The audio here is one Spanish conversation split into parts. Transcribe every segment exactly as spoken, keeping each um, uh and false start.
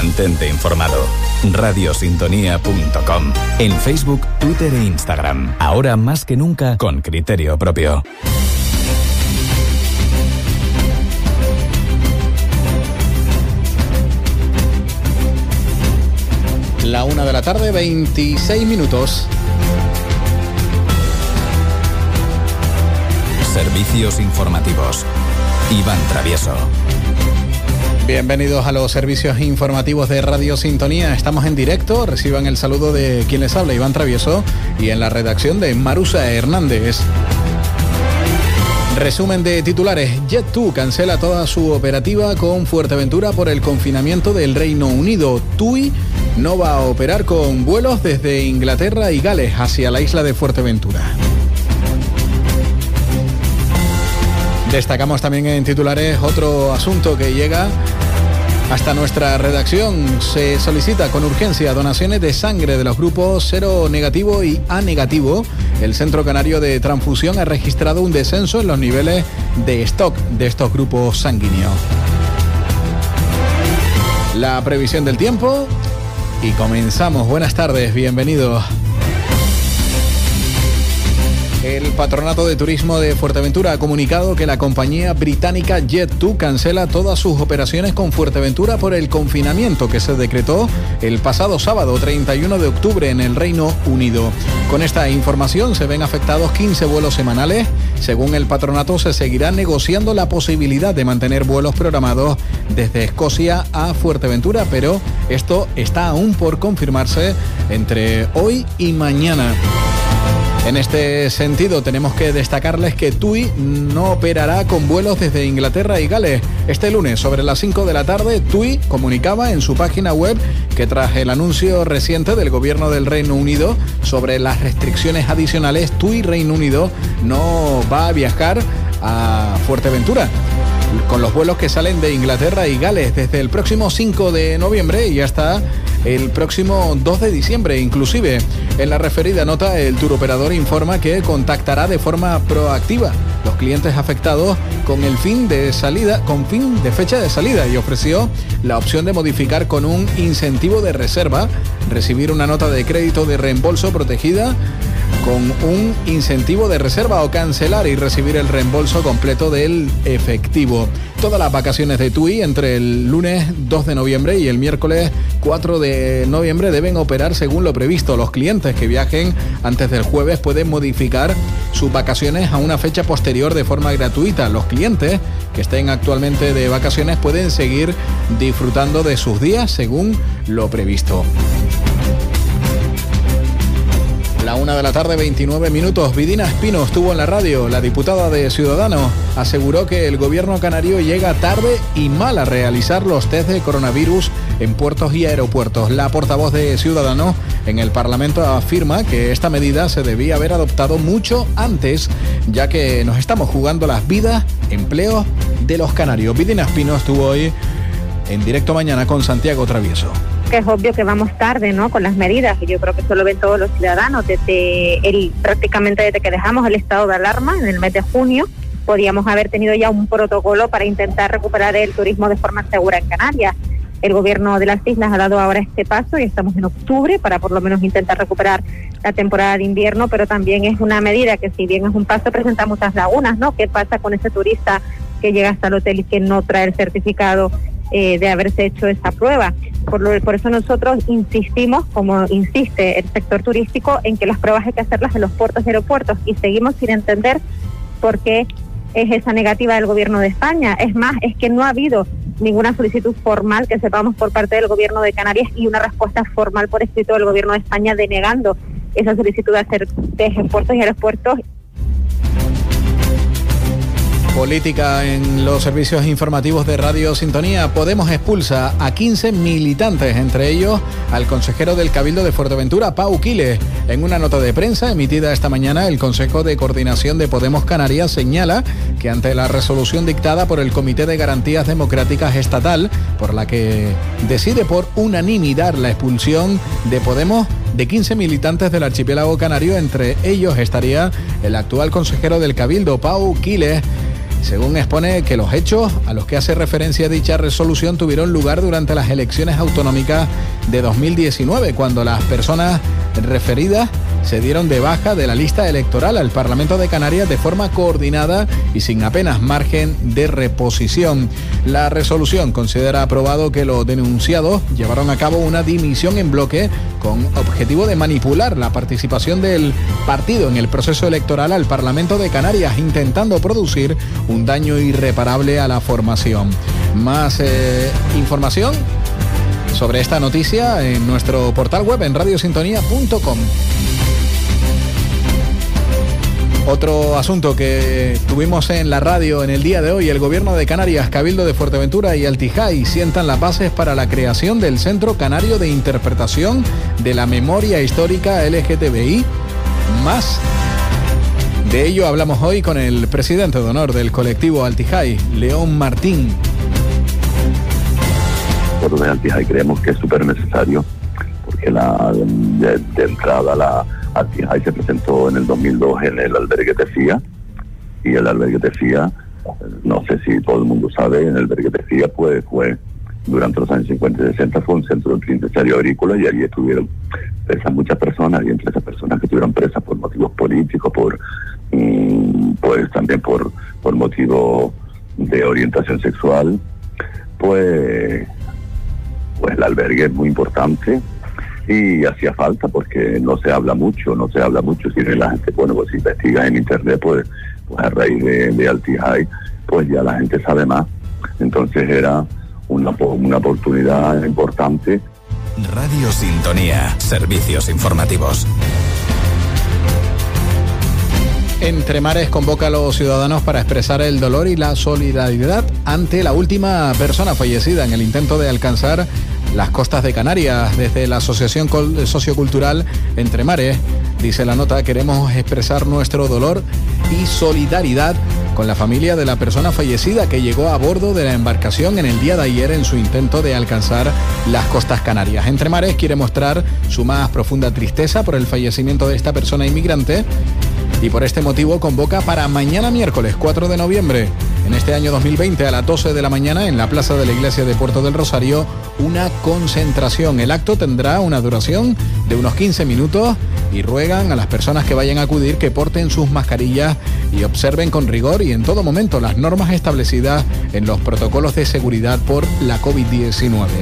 Mantente informado. radiosintonía punto com. En Facebook, Twitter e Instagram. Ahora más que nunca con criterio propio. La una de la tarde, veintiséis minutos. Servicios informativos. Iván Travieso. Bienvenidos a los servicios informativos de Radio Sintonía. Estamos en directo. Reciban el saludo de quien les habla, Iván Travieso, y en la redacción de Marusa Hernández. Resumen de titulares. Jet dos cancela toda su operativa con Fuerteventura por el confinamiento del Reino Unido. TUI no va a operar con vuelos desde Inglaterra y Gales hacia la isla de Fuerteventura. Destacamos también en titulares otro asunto que llega hasta nuestra redacción. Se solicita con urgencia donaciones de sangre de los grupos cero negativo y A negativo. El Centro Canario de Transfusión ha registrado un descenso en los niveles de stock de estos grupos sanguíneos. La previsión del tiempo y comenzamos. Buenas tardes, bienvenidos. El Patronato de Turismo de Fuerteventura ha comunicado que la compañía británica Jet dos cancela todas sus operaciones con Fuerteventura por el confinamiento que se decretó el pasado sábado treinta y uno de octubre en el Reino Unido. Con esta información se ven afectados quince vuelos semanales. Según el patronato, se seguirá negociando la posibilidad de mantener vuelos programados desde Escocia a Fuerteventura, pero esto está aún por confirmarse entre hoy y mañana. En este sentido, tenemos que destacarles que TUI no operará con vuelos desde Inglaterra y Gales. Este lunes, sobre las cinco de la tarde, TUI comunicaba en su página web que tras el anuncio reciente del gobierno del Reino Unido sobre las restricciones adicionales, TUI Reino Unido no va a viajar a Fuerteventura con los vuelos que salen de Inglaterra y Gales desde el próximo cinco de noviembre y hasta el próximo dos de diciembre. Inclusive, en la referida nota, el turoperador informa que contactará de forma proactiva los clientes afectados con el fin de salida, con fin de fecha de salida, y ofreció la opción de modificar con un incentivo de reserva, recibir una nota de crédito de reembolso protegida con un incentivo de reserva o cancelar y recibir el reembolso completo del efectivo. Todas las vacaciones de TUI entre el lunes dos de noviembre y el miércoles cuatro de noviembre deben operar según lo previsto. Los clientes que viajen antes del jueves pueden modificar sus vacaciones a una fecha posterior de forma gratuita. Los clientes que estén actualmente de vacaciones pueden seguir disfrutando de sus días según lo previsto. La una de la tarde, veintinueve minutos. Vidina Espino estuvo en la radio. La diputada de Ciudadanos aseguró que el gobierno canario llega tarde y mal a realizar los test de coronavirus en puertos y aeropuertos. La portavoz de Ciudadanos en el Parlamento afirma que esta medida se debía haber adoptado mucho antes, ya que nos estamos jugando las vidas, empleos de los canarios. Vidina Espino estuvo hoy en Directo Mañana con Santiago Travieso. Que es obvio que vamos tarde, ¿no?, con las medidas, y yo creo que eso lo ven todos los ciudadanos. Desde el, prácticamente desde que dejamos el estado de alarma en el mes de junio, podíamos haber tenido ya un protocolo para intentar recuperar el turismo de forma segura en Canarias. El gobierno de las islas ha dado ahora este paso y estamos en octubre para por lo menos intentar recuperar la temporada de invierno, pero también es una medida que, si bien es un paso, presenta muchas lagunas, ¿no? ¿Qué pasa con ese turista que llega hasta el hotel y que no trae el certificado eh, de haberse hecho esa prueba? Por, lo, por eso nosotros insistimos, como insiste el sector turístico, en que las pruebas hay que hacerlas en los puertos y aeropuertos, y seguimos sin entender por qué es esa negativa del gobierno de España. Es más, es que no ha habido ninguna solicitud formal que sepamos por parte del gobierno de Canarias y una respuesta formal por escrito del gobierno de España denegando esa solicitud de hacer test en puertos y aeropuertos. Política en los servicios informativos de Radio Sintonía. Podemos expulsa a quince militantes, entre ellos al consejero del Cabildo de Fuerteventura, Pau Quiles. En una nota de prensa emitida esta mañana, el Consejo de Coordinación de Podemos Canarias señala que ante la resolución dictada por el Comité de Garantías Democráticas Estatal, por la que decide por unanimidad la expulsión de Podemos de quince militantes del archipiélago canario, entre ellos estaría el actual consejero del Cabildo, Pau Quiles. según expone que los hechos a los que hace referencia dicha resolución tuvieron lugar durante las elecciones autonómicas de dos mil diecinueve, cuando las personas referidas se dieron de baja de la lista electoral al Parlamento de Canarias de forma coordinada y sin apenas margen de reposición. La resolución considera aprobado que los denunciados llevaron a cabo una dimisión en bloque con objetivo de manipular la participación del partido en el proceso electoral al Parlamento de Canarias, intentando producir un daño irreparable a la formación. Más eh, información sobre esta noticia en nuestro portal web en radio sintonía punto com. Otro asunto que tuvimos en la radio en el día de hoy: el Gobierno de Canarias, Cabildo de Fuerteventura y Altijai sientan las bases para la creación del Centro Canario de Interpretación de la Memoria Histórica L G T B I más. De ello hablamos hoy con el presidente de honor del colectivo Altijai, León Martín. Nosotros de Altijai creemos que es súper necesario, porque la, de, de entrada la Altijai se presentó en el dos mil dos en el albergue Tefía, y el albergue Tefía, no sé si todo el mundo sabe, en el albergue Tefía pues fue durante los años cincuenta y sesenta fue un centro penitenciario agrícola, y allí estuvieron presas muchas personas, y entre esas personas que estuvieron presas por motivos políticos, por mmm, pues también por, por motivos de orientación sexual, pues, pues el albergue es muy importante. Y hacía falta, porque no se habla mucho, no se habla mucho, si la gente, bueno, pues si investiga en internet, pues, pues a raíz de, de Altijai, pues ya la gente sabe más. Entonces era una, una oportunidad importante. Radio Sintonía, servicios informativos. Entre Mares convoca a los ciudadanos para expresar el dolor y la solidaridad ante la última persona fallecida en el intento de alcanzar las costas de Canarias. Desde la Asociación Sociocultural Entre Mares, dice la nota, queremos expresar nuestro dolor y solidaridad con la familia de la persona fallecida que llegó a bordo de la embarcación en el día de ayer en su intento de alcanzar las costas canarias. Entre Mares quiere mostrar su más profunda tristeza por el fallecimiento de esta persona inmigrante, y por este motivo convoca para mañana miércoles cuatro de noviembre, en este año dos mil veinte, a las doce de la mañana, en la plaza de la iglesia de Puerto del Rosario, una concentración. El acto tendrá una duración de unos quince minutos y ruegan a las personas que vayan a acudir que porten sus mascarillas y observen con rigor y en todo momento las normas establecidas en los protocolos de seguridad por la covid diecinueve.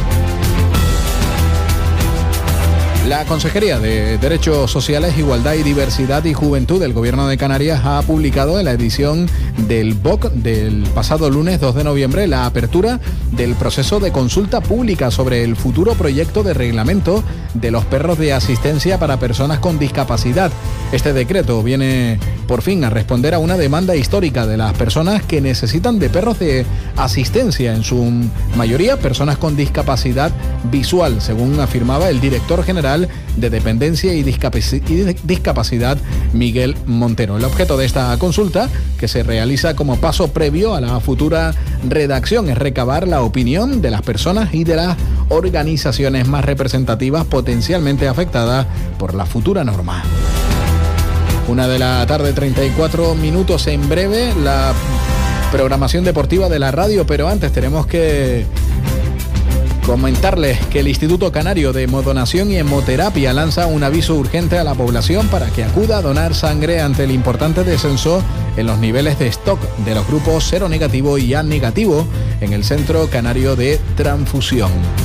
La Consejería de Derechos Sociales, Igualdad y Diversidad y Juventud del Gobierno de Canarias ha publicado en la edición del B O C del pasado lunes dos de noviembre la apertura del proceso de consulta pública sobre el futuro proyecto de reglamento de los perros de asistencia para personas con discapacidad. Este decreto viene por fin a responder a una demanda histórica de las personas que necesitan de perros de asistencia, en su mayoría personas con discapacidad visual, según afirmaba el director general de Dependencia y Discapacidad, Miguel Montero. El objeto de esta consulta, que se realiza como paso previo a la futura redacción, es recabar la opinión de las personas y de las organizaciones más representativas potencialmente afectadas por la futura norma. Una de la tarde, treinta y cuatro minutos. En breve la programación deportiva de la radio, pero antes tenemos que comentarles que el Instituto Canario de Hemodonación y Hemoterapia lanza un aviso urgente a la población para que acuda a donar sangre ante el importante descenso en los niveles de stock de los grupos cero negativo y A negativo en el Centro Canario de Transfusión.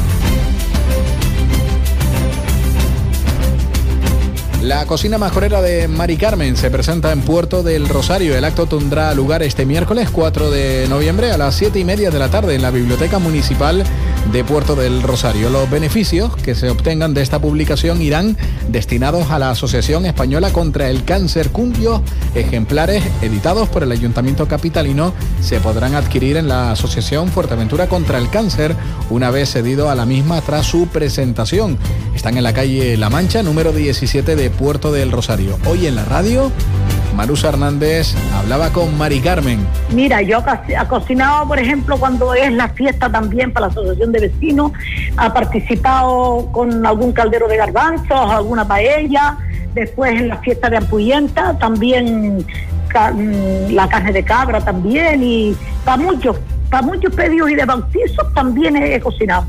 La cocina majorera de Mari Carmen se presenta en Puerto del Rosario. El acto tendrá lugar este miércoles cuatro de noviembre a las siete y media de la tarde en la Biblioteca Municipal de Puerto del Rosario. Los beneficios que se obtengan de esta publicación irán destinados a la Asociación Española contra el Cáncer, cuyos ejemplares editados por el Ayuntamiento capitalino se podrán adquirir en la Asociación Fuerteventura contra el Cáncer una vez cedido a la misma tras su presentación. Están en la calle La Mancha, número diecisiete de Puerto del Rosario. Hoy en la radio, Marusa Hernández hablaba con Mari Carmen. Mira, yo he cocinado, por ejemplo, cuando es la fiesta también para la asociación de vecinos, ha participado con algún caldero de garbanzos, alguna paella, después en la fiesta de Ampuyenta, también ca- la carne de cabra también, y para muchos, para muchos pedidos y de bautizos también he, he cocinado.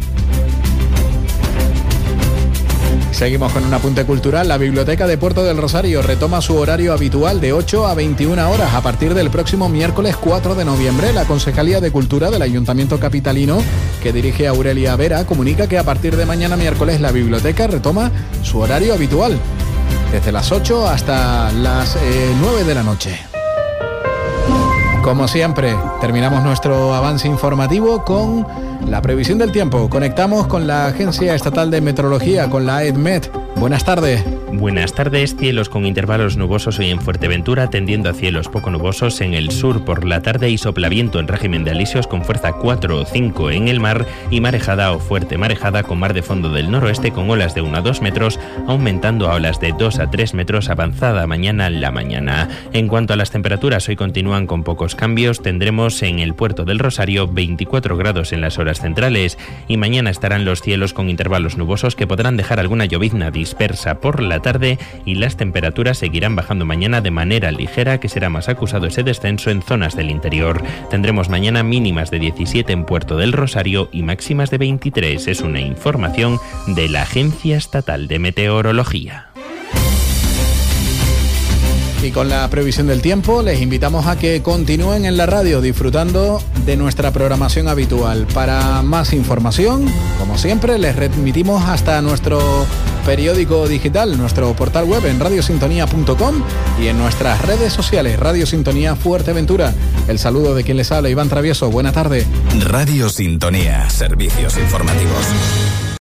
Seguimos con un apunte cultural. La Biblioteca de Puerto del Rosario retoma su horario habitual de ocho a veintiuna horas a partir del próximo miércoles cuatro de noviembre. La Concejalía de Cultura del Ayuntamiento Capitalino, que dirige Aurelia Vera, comunica que a partir de mañana miércoles la biblioteca retoma su horario habitual, desde las ocho hasta las eh, nueve de la noche. Como siempre, terminamos nuestro avance informativo con la previsión del tiempo. Conectamos con la Agencia Estatal de Meteorología, con la EDMET. Buenas tardes. Buenas tardes. Cielos con intervalos nubosos hoy en Fuerteventura, tendiendo a cielos poco nubosos en el sur por la tarde, y soplaviento en régimen de alisios con fuerza cuatro o cinco en el mar, y marejada o fuerte marejada con mar de fondo del noroeste con olas de uno a dos metros, aumentando a olas de dos a tres metros avanzada mañana en la mañana. En cuanto a las temperaturas, hoy continúan con pocos cambios. Tendremos en el Puerto del Rosario veinticuatro grados en las horas centrales, y mañana estarán los cielos con intervalos nubosos que podrán dejar alguna llovizna dispersa por la tarde, y las temperaturas seguirán bajando mañana de manera ligera, que será más acusado ese descenso en zonas del interior. Tendremos mañana mínimas de diecisiete en Puerto del Rosario y máximas de veintitrés. Es una información de la Agencia Estatal de Meteorología. Y con la previsión del tiempo, les invitamos a que continúen en la radio disfrutando de nuestra programación habitual. Para más información, como siempre, les remitimos hasta nuestro periódico digital, nuestro portal web en radio sintonía punto com y en nuestras redes sociales, Radio Sintonía Fuerteventura. El saludo de quien les habla, Iván Travieso. Buena tarde. Radio Sintonía, servicios informativos.